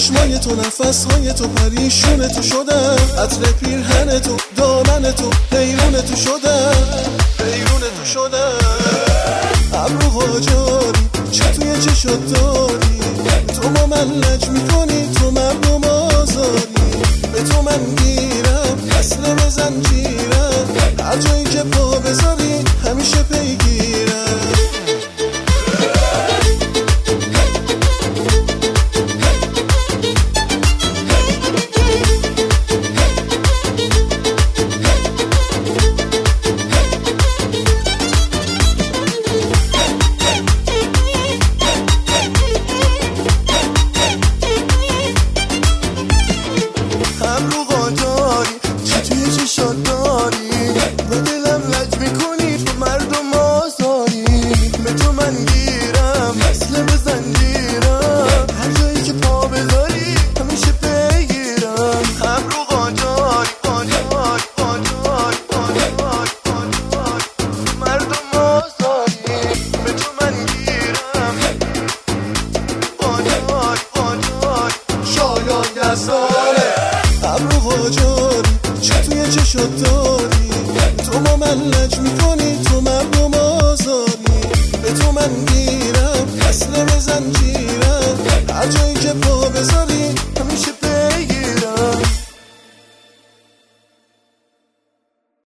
چشمای تو، نفسهای تو، پریشون تو شدم، عطر پیرهن تو، دامن تو، حیرون تو شدم، حیرون تو شدم. ابرو قاجاری چه توی چشات داری، تو با من لج میکنی، تو مردم آزاری. به تو من گیرم اصلا به زنجیرم، هر جایی که پا بذاری همیشه پیگیرم. ابرو قاجاری چه توی چشات داری،